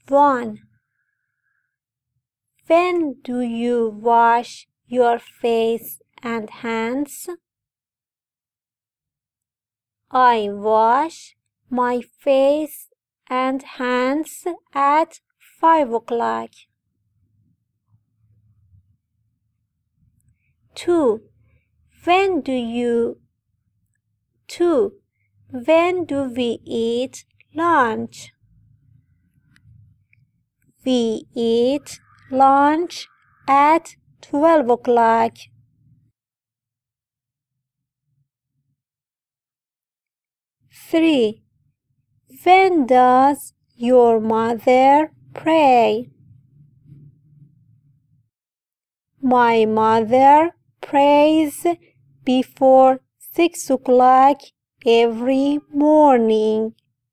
1. When do you wash your face and hands? I wash my face and hands at 5 o'clock. 2. When do we eat lunch? We eat lunch at 12 o'clock. 3. When does your mother pray? My mother prays before 6 o'clock every morning.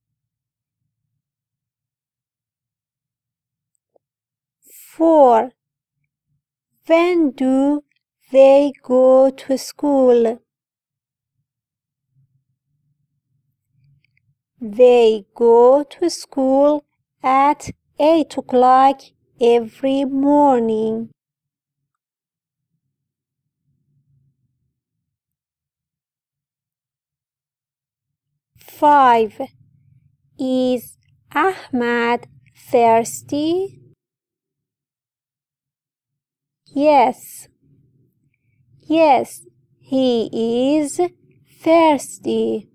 4. When do they go to school? They go to school at 8 o'clock every morning. 5. Is Ahmad thirsty? Yes. Yes, he is thirsty.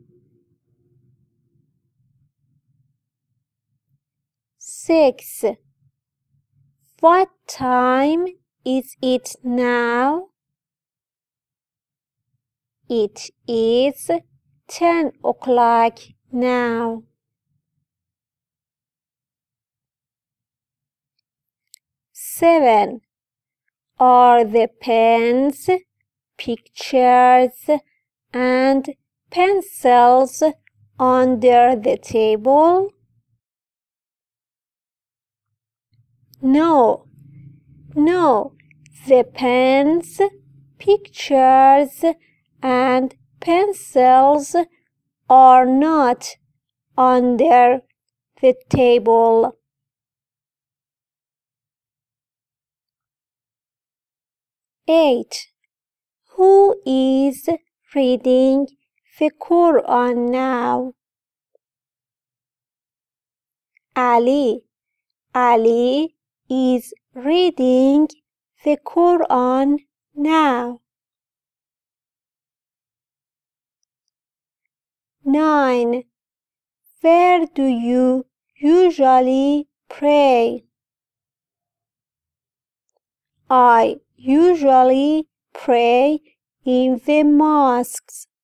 6. What time is it now? It is 10 o'clock now. 7. Are the pens, pictures, and pencils under the table? No. The pens, pictures, and pencils are not under the table. 8. Who is reading the Quran now? Ali. Ali is reading the Quran now. 9. Where do you usually pray? I usually pray in the mosques.